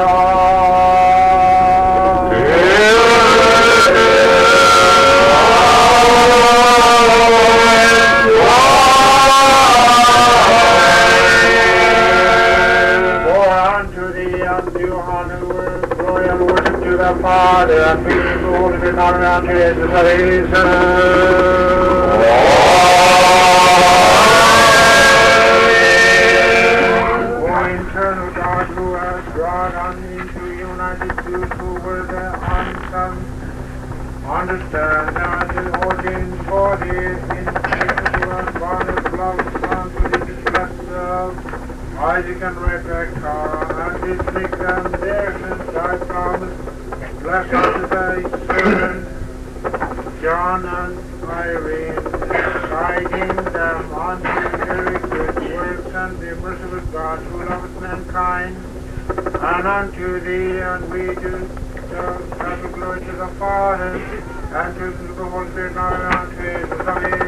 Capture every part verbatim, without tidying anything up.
Father, and be the Holy Spirit, now and around to Jesus, O eternal God, who has brought on into united two who were the unsons, understand that the ordained for the inexplicable and born of love Son to the distress of Isaac and Rebekah, and did make them their since thy promise. Bless unto thy servant John and Irene, guiding them unto very good works, and the merciful God who loveth mankind, and unto thee, and we do have the glory to the Father, and to the Holy Spirit, now and unto Jesus.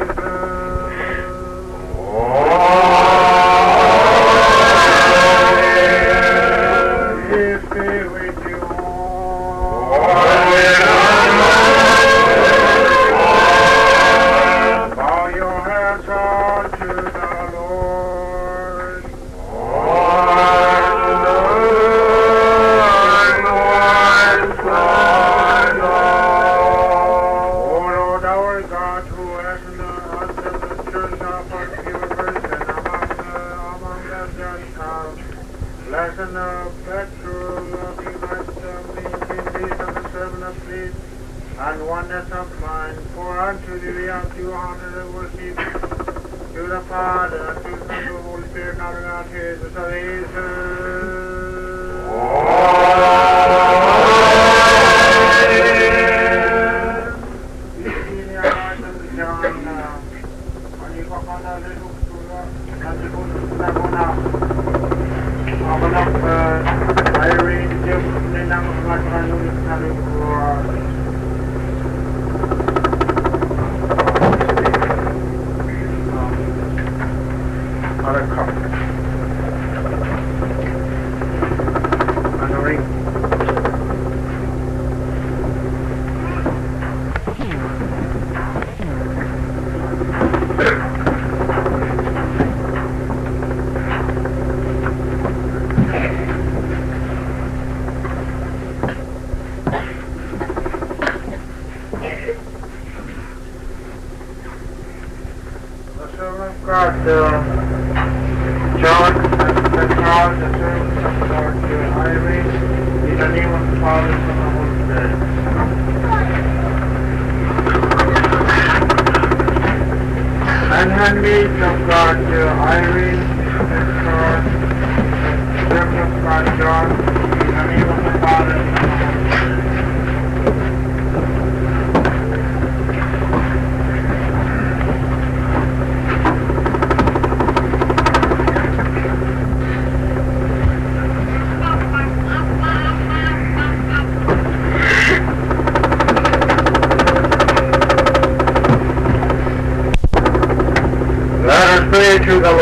Peace be with you all. Bow your heads unto the Lord. Lord, Lord, Lord, Lord. O Lord our God, who hast in us the church of our pure person among the among them just come, bless and effectual love unite them in peace of the servant of peace, and oneness of mind. For unto thee we have due honor and worship, to the Father, and to the Son, and to the Holy Spirit, now and unto Jesus of God, uh, John, and Charles, the servants of God, uh, Irene, in the name of the Father, Son, and Holy Spirit. And handmaids of God, uh, Irene, and Charles, servants of God, John, in the name of the Father, Son, and Holy Spirit. Pray to the Lord.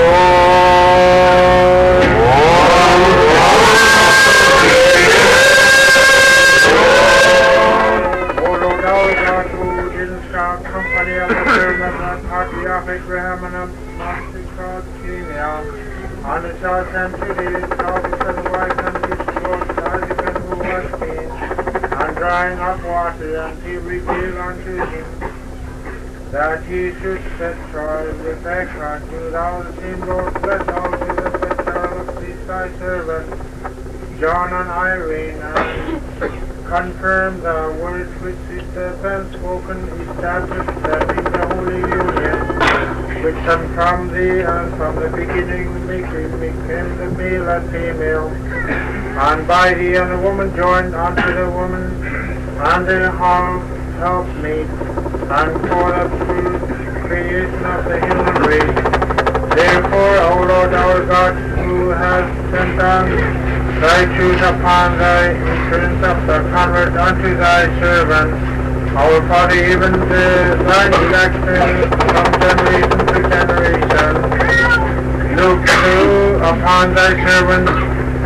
O Lord our God, who didn't start company of the servants and party of Abraham and of Master God Simeon, and the child sent to thee, thou didst and wife and his Lord Isaac, and who was king, and drying up water, and he revealed unto him that he should set trial with Rebekah, do thou the same, Lord, bless also the set trial of these thy servants, John and Irene, and confirm the words which is have spoken, establish them in the holy union, which come from thee, and from the beginning making became the male and female, and by thee and the woman joined unto the woman, and the half helpmate, and for the full creation of the human race. Therefore, O Lord our God, who has sent down thy truth upon thy entrance of the convert unto thy servant, our Father, even the thy election from generation to generation, look through upon thy servant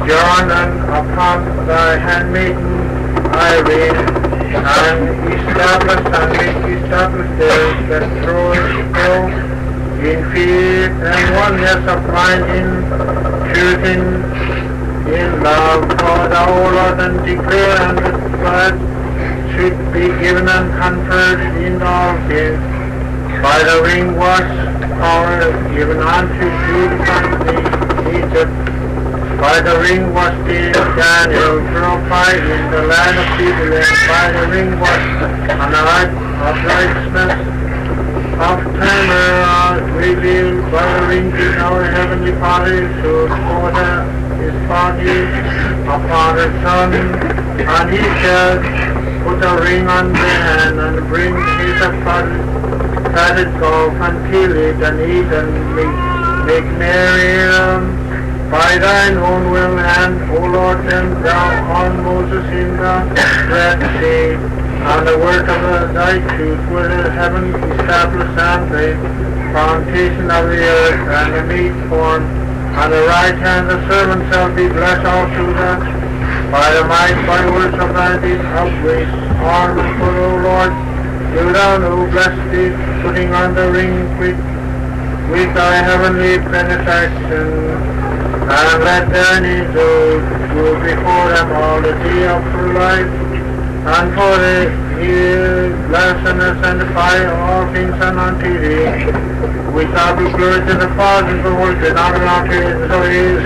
John and upon thy handmaiden Irene, and establish and make establish theirs that throw in faith and oneness of mind in truth in, in love for the Lord, and declare and that should be given and conferred in all things by the ring was power given unto Jude from Egypt. By the ring was the Daniel purified in the land of Bethlehem. By the ring was an art of righteousness of Tamar revealed. By the ring did our heavenly Father show forth his body upon his Son, and he shall put a ring on the hand and bring his fatted calf and kill it and eat and make, make merry. Um, By thine own will and, O Lord, send thou on Moses in the Red Sea, and the word of thy truth will heaven establish and the foundation of the earth and the meat form, and the right hand of the servant shall be blessed also that by the might by words of thy deep outways arm for, O Lord, do thou know bless thee, putting on the ring with, with thy heavenly benediction. And let thine angels go before them all the day of her life, and for the year blessedness and the fire all things and unto thee, which shall be glory to the Father, the Word, and honor unto his Jesus.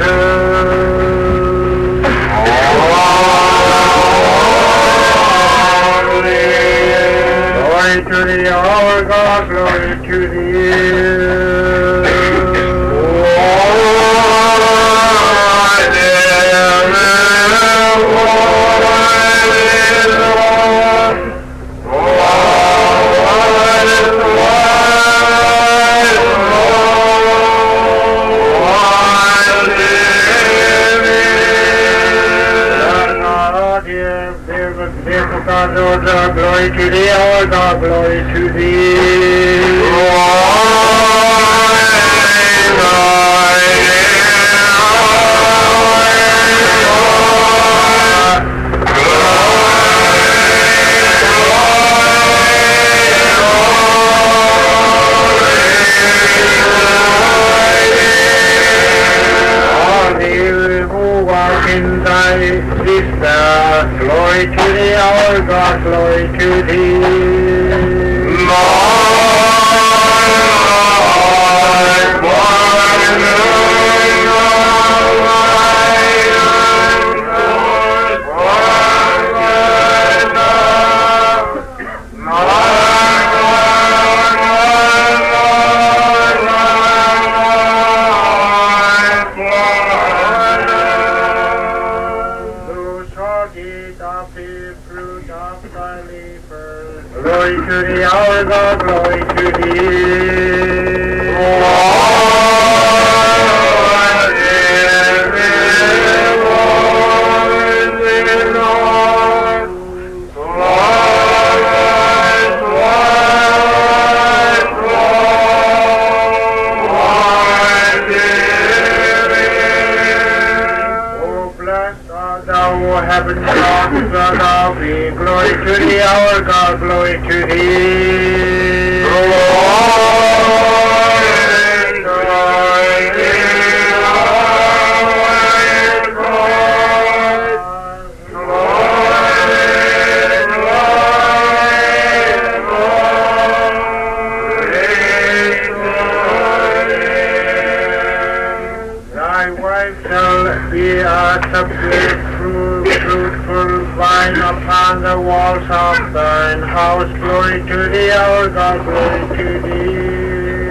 Glory to thee, our God, glory to thee. Glory to thee, our God, glory to thee. All thee who walk in thy sister, glory to thee, our God, glory to thee. Glory to thee, our God, glory to thee. Oh, blessed art thou, heaven, God of thee. Glory to thee, our God, glory to thee. Thy wife shall be a subject fruitful vine upon the walls of thine house. Glory to thee, our God, glory to thee.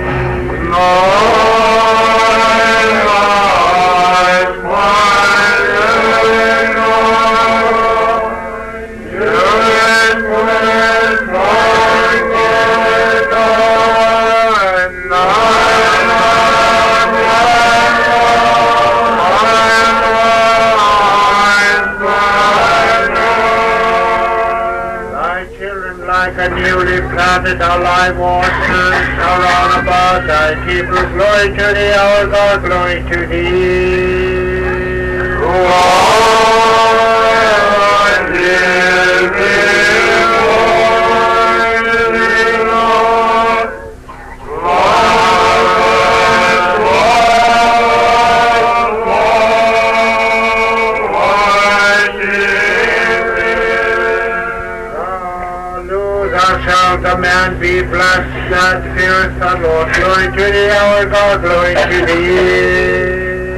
Like a newly planted alive waters around about thy people. Glory to thee, our God, glory to thee. The man be blessed that feareth the Lord. Glory to thee, our God, glory to thee.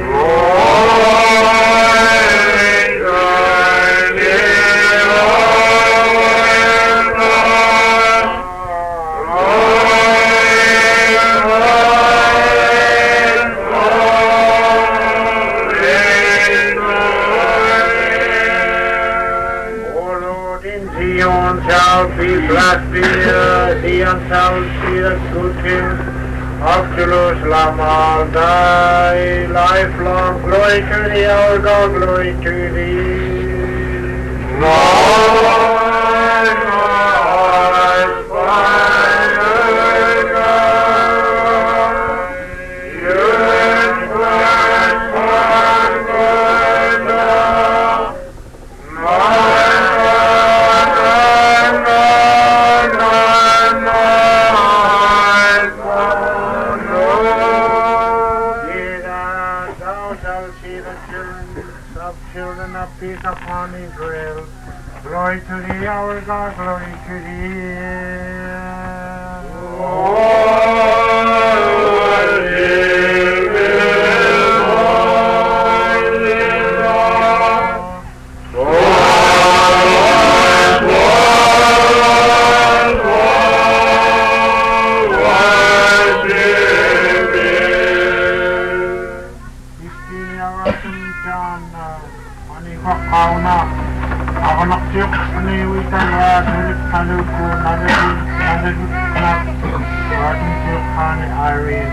Glory, shall be blessed be uh, thee and shall see the good King of Jerusalem all thy life long. Glory to thee, our God, glory to thee. Lord, peace upon Israel. Glory to thee, our God, glory to thee. Lord, give him all his love. Lord, Lord, Lord, worship him. Istini awasum jana. Kauna, ako naksiyok paniwitan at nulit kaluko naladun naladun kanak ating siyok kani Irene.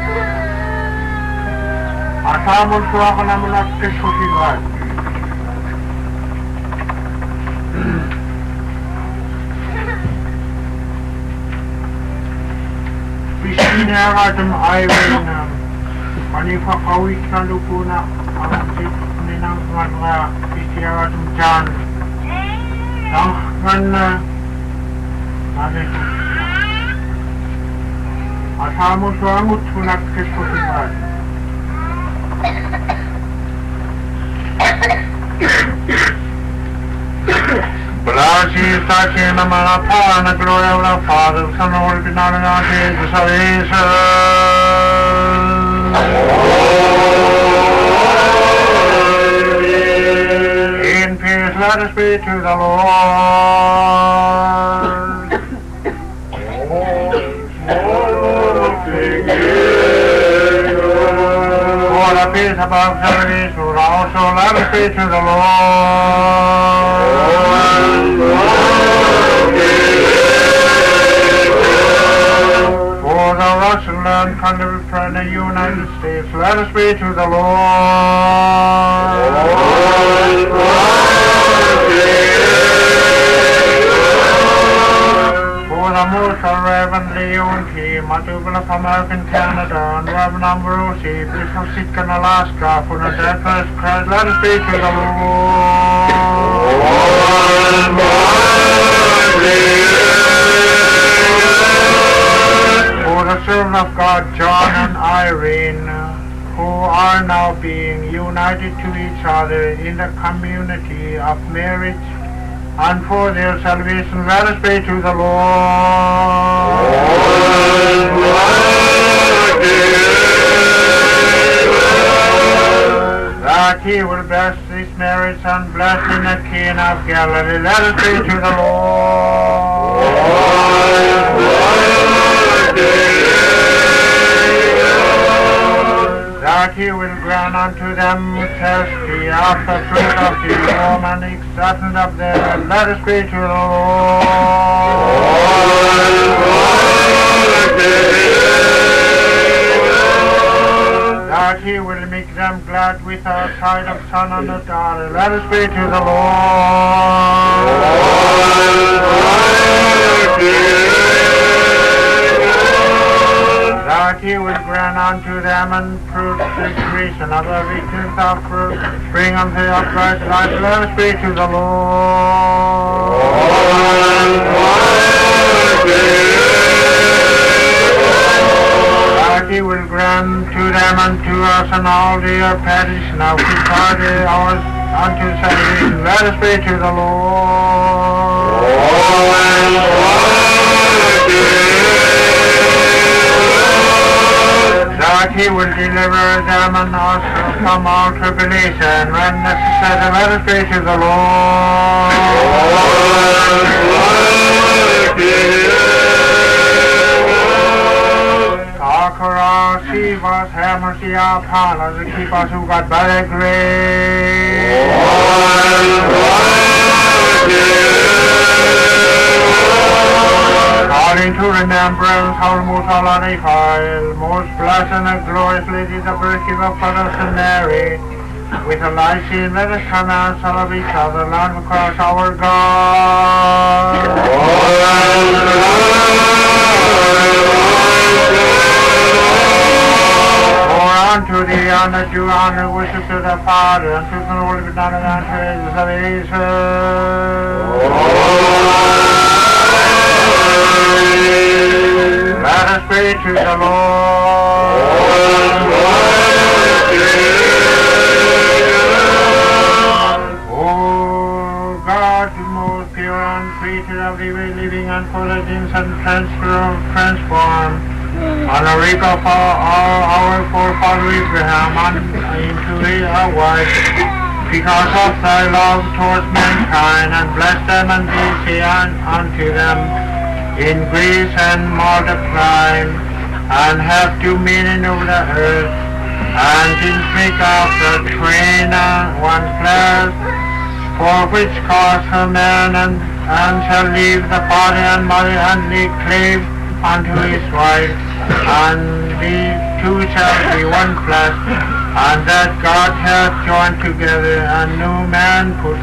Asamol ko ako naman at kisusilan. Pisina ang ating Irene. Panipakawit kaluko na ang siyok ninang mga Tiara Tumjan, Tangana, Nane, Asamo Suamut Sunak Kespotiman. Blasi Saki Namanapa and the glory of the Father, Son, Holy Spirit, and Jesus, let us be to the Lord. For the peace above seventy should also let us be to the Lord. For the Russian land, country, and the United States, let us be to the Lord. For the Marshall, Reverend Leon K. Matubula of American Canada, and Reverend Ambrosi, Bishop of Sitkan, Alaska, for the death of Christ, let us be to the Lord. For the servant of God, John and Irene, who are now being united to each other in the community of marriage, and for their salvation, let us pray to the Lord. That he will bless this marriage and bless in the King of Galilee, let us pray to the Lord. That he will grant unto them thirsty after fruit of the womb and acceptance of their, let us pray to the Lord. That he will make them glad with our sight of son and of daughter, let us pray to the Lord. That that he will grant unto them and fruit the creation of the victims of fruit, bring unto the upright life. Let us pray to the Lord. That he will grant to them and to us and all their petition of his party ours unto salvation. Let us pray to the Lord. That he will deliver them and us from all tribulation when necessary. Let us pray to the Lord. Conquer us, save us, have mercy upon us, and keep us who got by thy grace. Calling to remembrance our most holy file, most blessed and glorious Lady, the Virgin of Father and Mary, with a life scene, let us come and serve each other, learn across our God. For unto thee, honor, due honor, worship to the Father, and to the Holy Spirit, and praise of Jesus. Let us pray to the Lord. O God, the most pure and creator of the way, living and full of and transformed, on the reap of all, all our forefather Abraham into a wife, because of thy love towards mankind, and bless them and be say unto them, increase and multiply, and have dominion over the earth, and did make of the twain one flesh, for which cause a man and, and shall leave the father and mother, and be cleave unto his wife, and these two shall be one flesh, and that God hath joined together, and no man put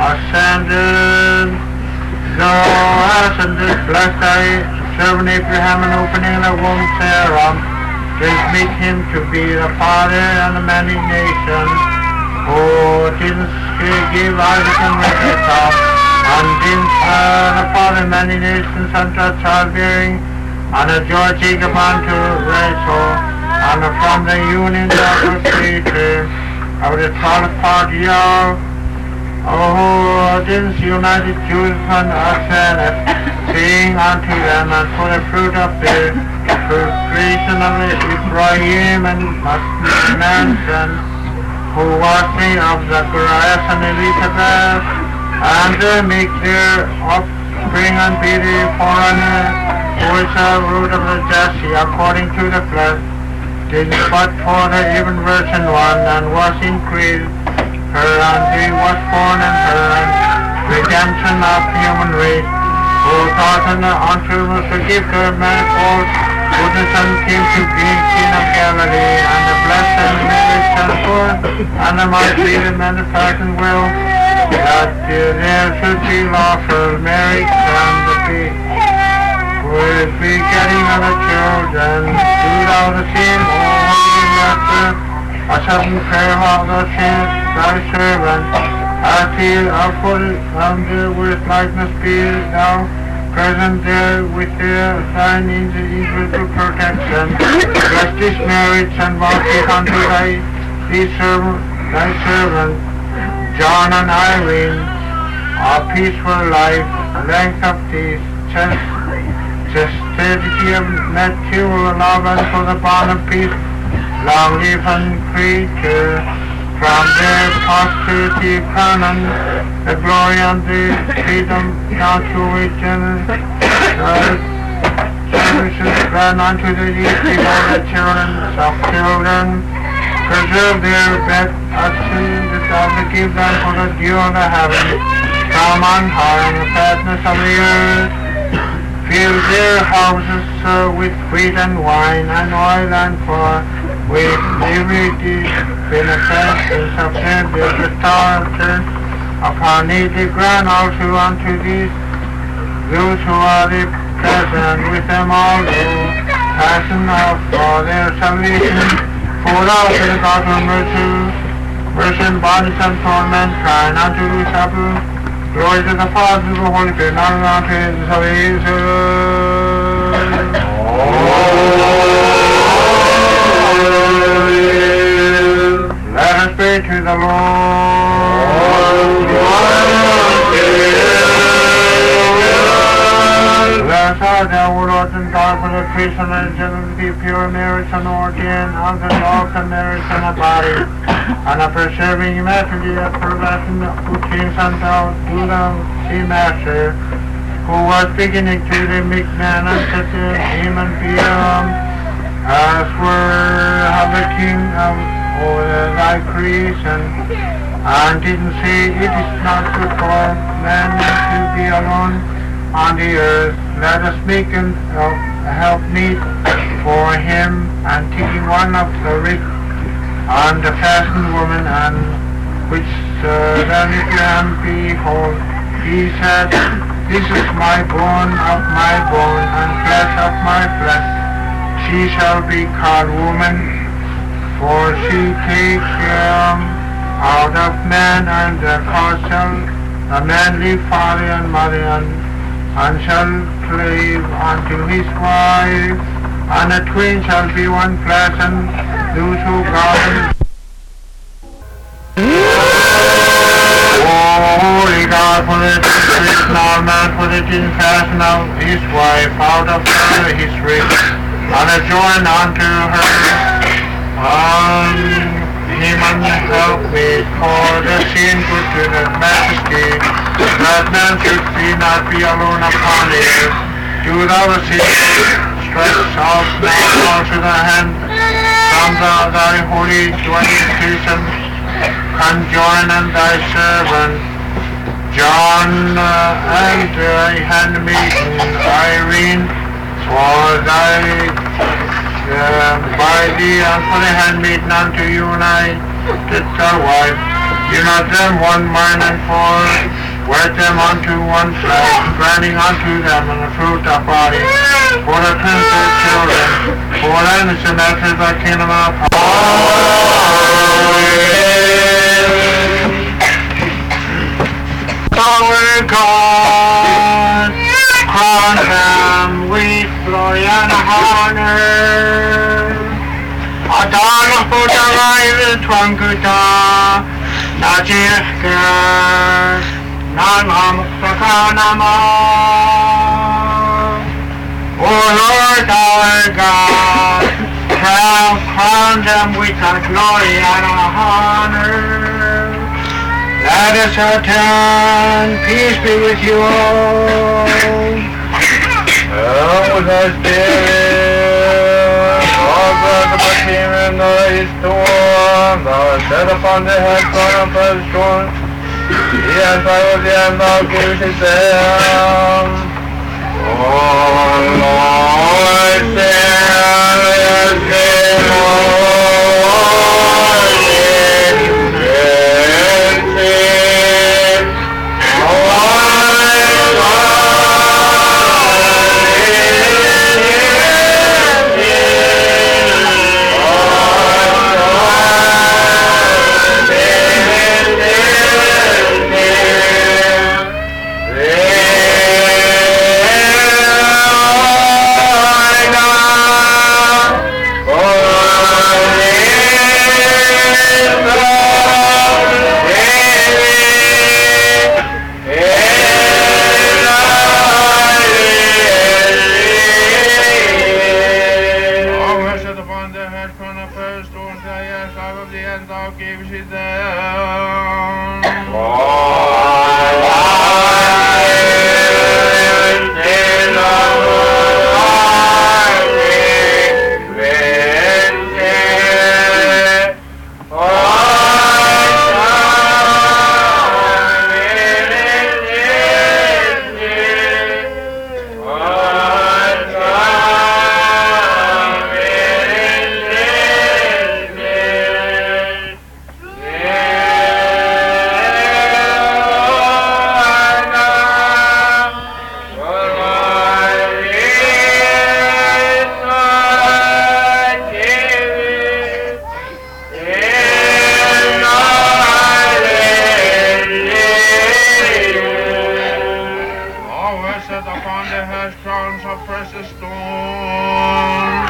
asunder. Thou hast blessed thy servant Abraham, and opening the womb Sarah, didst make him to be the father and the many nations, who didst give Isaac and Rebekah, and didst uh, the father many nations unto childbearing, and a joy Jacob unto Rachel, and from the union of the creator of the twelfth part Yah, oh, didst united Jews and Asenath, saying unto them, and for the fruit of the creation of Ephraim and Manson, who was me of Zacharias and Elizabeth, and they make their offspring and be the foreigner, who is a root of the Jesse, according to the flesh, did but for the even virgin one, and was increased her, and he was born in her, and redemption of human race, who taught in the unto us to give her manifold goodness, and came to be King of Galilee, and the blessed and Mary sent forth, and the mighty and manifested will, that uh, there should be lawful marriage, and the be with begetting of the children, do thou the same, O Holy Master, a sudden prayer of the same, thy servant, as he upward under with likeness be thou present there with their thine individual protection. Bless this marriage and vouchsafe unto thy, thy servant, thy servant, John and Irene, a peaceful life, length of days, chastity of natural love, and for the bond of peace, long live and creature, from their posterity crown, and the glory and the freedom down to eternal services grant unto the least before the children of children, preserve their bed as soon as thou give them for the dew of the heaven, from on high, and the fatness of the earth. Fill their houses uh, with wheat and wine, and oil and flour, with liberty, benefactors of them, their restoration upon needy grant also unto these, those who are the present with them also, passion of for their salvation. For thou to the God of mercy, mercy and bondage and torment, crying unto the supper. Glory to the Father, to the Holy Spirit, now and now to the salvation. Let us pray to the Lord. Bless our thou, Lord and God, for the prisoners and the pure merits and ordained, and the laws and merits and the body, and a preserving humanity of perfection, who came and thou to them, the Master, who was beginning to the meek man and set him and be um, as were of the King of over thy creation, and didn't say it is not good for man to be alone on the earth. Let us make an uh, help meet for him, and taking one of the rich and the fastened woman, and which uh, then it can behold, he said, this is my bone of my bone, and flesh of my flesh. She shall be called woman, for she takes um, out of man, and the cause shall a man leave father and mother, and, and shall cleave unto his wife, and the twain shall be one flesh, and those who God. Holy God, for the Christ now man, for the king fashion of his wife out of her his rich, and a join unto her. Um, him and help me for the sin good to the majesty, that man should be not be alone upon the earth. Do thou receive, stretch out now to the hand from the, thy holy dwelling place, and conjoin and thy servant John uh, and thy handmaiden Irene, for thy Uh, by thee and for the handmaiden unto you and I, did thy wife, unite them one mind and for wed them unto one flesh, granting unto them and the fruit of body, for the prince of children, for thine is the measure of thy kingdom of our God, crown them with glory and honor. Adana Buddha Twanguta Najirka Nanam Sakanama. O Lord our God, crown, crown them with our glory and our honor. Let us attend, peace be with you all. And with thy spirit, all God the King and thy storm, thou set upon the head son of the shore, he has followed them, thou givest them. O Lord, send us the Lord in mercy. Oh as crowns of precious stones.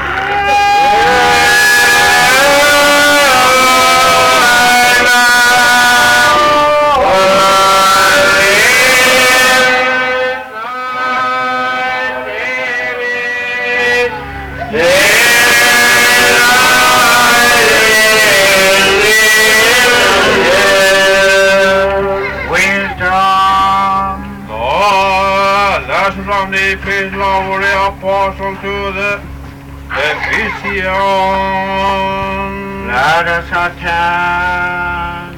From the epistle of the apostle to the Ephesians. Let us attend.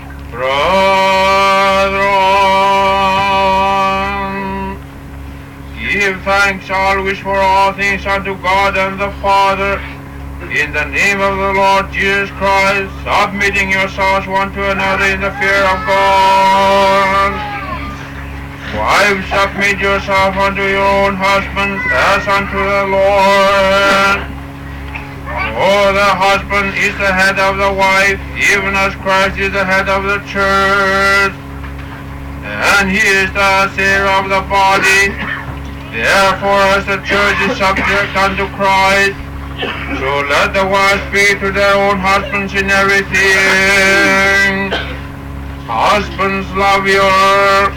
Brethren, give thanks always for all things unto God and the Father, in the name of the Lord Jesus Christ, submitting yourselves one to another in the fear of God. Wives, submit yourself unto your own husbands as unto the Lord. For the husband is the head of the wife, even as Christ is the head of the church, and he is the Savior of the body. Therefore, as the church is subject unto Christ, so let the wives speak to their own husbands in everything. Husbands, love your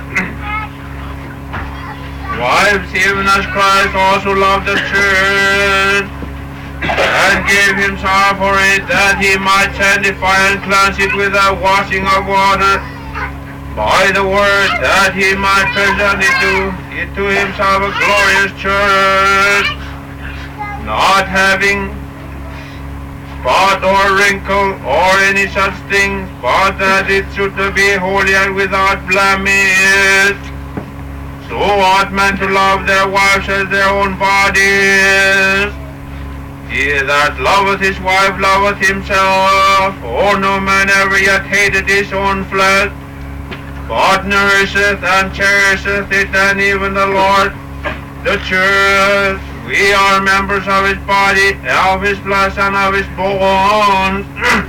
wives, even as Christ also loved the church, and gave himself for it, that he might sanctify and cleanse it with the washing of water by the word, that he might present it to, it to himself a glorious church, not having spot or wrinkle or any such thing, but that it should be holy and without blemish. So ought men to love their wives as their own bodies. He that loveth his wife loveth himself. For no man ever yet hated his own flesh, but nourisheth and cherisheth it, and even the Lord, the church. We are members of his body, of his flesh, and of his bones.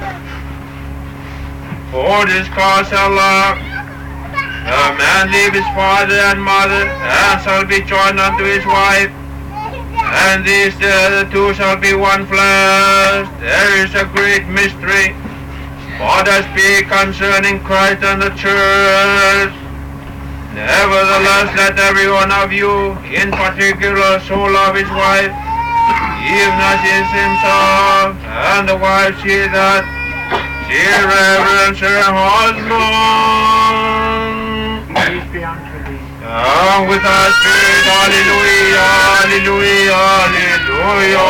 For this cause shall love a man leave his father and mother, and shall be joined unto his wife, and these uh, the two shall be one flesh. There is a great mystery, but I speak concerning Christ and the church. Nevertheless, let every one of you in particular so love his wife, even as is himself, and the wife see that she reverence her husband. Peace be unto thee. And with our spirit, hallelujah, hallelujah, hallelujah,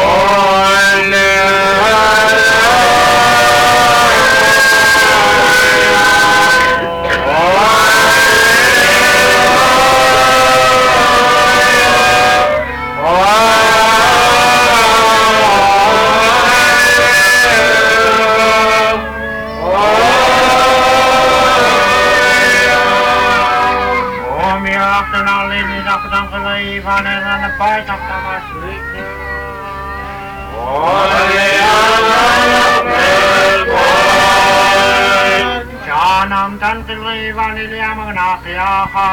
Even in the part of the sweet Janam Tantili Vanilla Magnafiaha.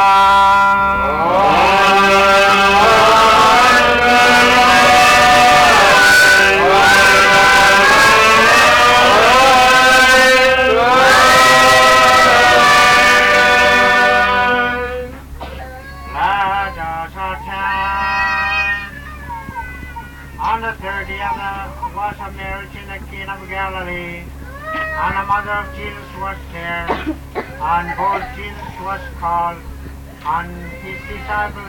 On the third day of the was a marriage in the King of Galilee, and the mother of Jesus was there, and both Jesus was called, and his disciples.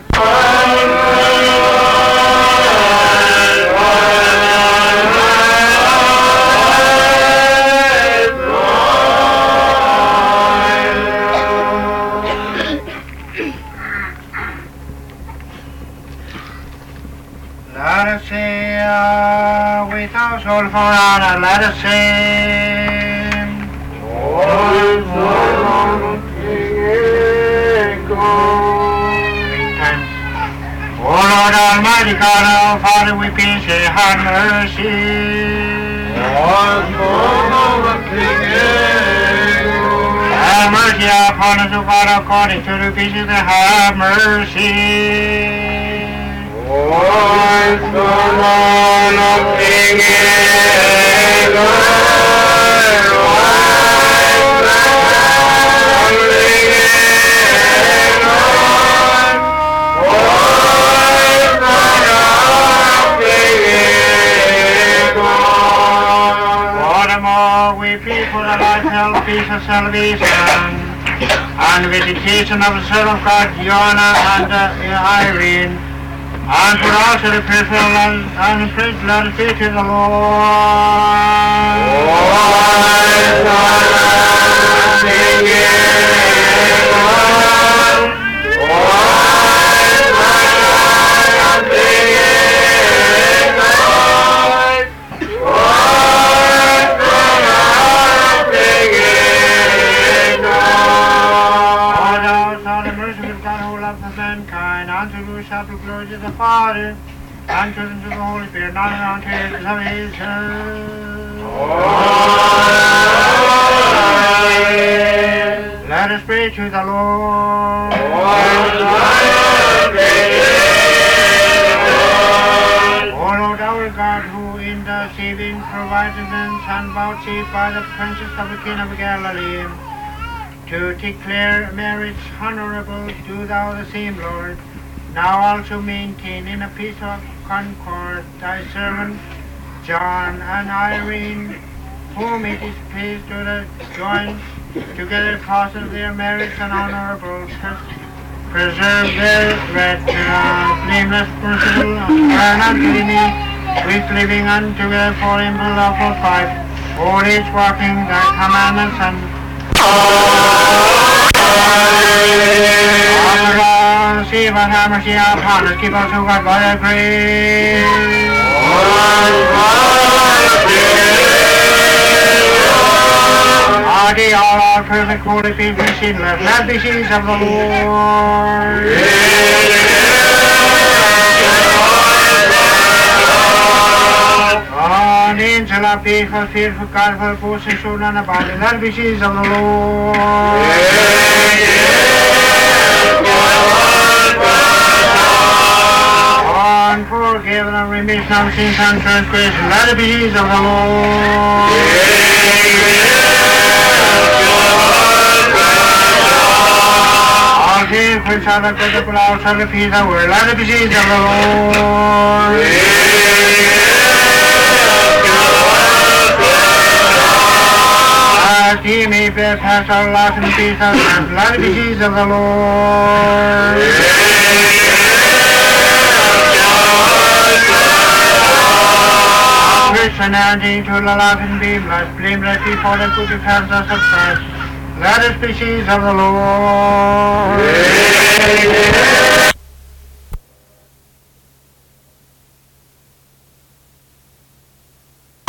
Let us sing uh, with our soul for honor. Let us sing. Three times. O Lord Almighty God, our Father, we beseech thee, have mercy. Have mercy upon us, O God, according to the beseech thee, have mercy. Once the Lord of King Egon, Furthermore, we pray for the life, health, peace, and salvation, and visitation of the servant of God, Joanna and uh, Irene, and for also the peripheral and, and praise Lord, be to the Lord. Mankind, unto who shall be glory to the Father, and to the Holy Spirit, not around here, to salvation. Let us pray to the Lord. O Lord our God, who in the saving providence and vouchsafed by the princess of the King of Galilee, to declare marriage honorable, do thou the same, Lord. Now also maintain in a peace of concord thy servant John and Irene, whom it is pleased to the join together cause of their marriage and honorable. Preserve their red, uh, blameless, merciful, and unclean, with living untogether for in love of life, all age walking thy commandments and see what have mercy upon us, keep us, O God, by thy grace. Hearty, all our perfect, holy, peace, and sinless, let the seas of the Lord. On the angel of peace, for fearful God, for both and soul and body, let the seas of the Lord. On forgiven and remission of sins and transgression, let the peace of the Lord. All things which are the good of all shall the peace of the world, let the peace of the Lord. That he may bear past our loss and peace of God, let the peace of the Lord. Christianity to the life and be blessed, blameless before the good defense us of Christ. Let us be seeds of the Lord.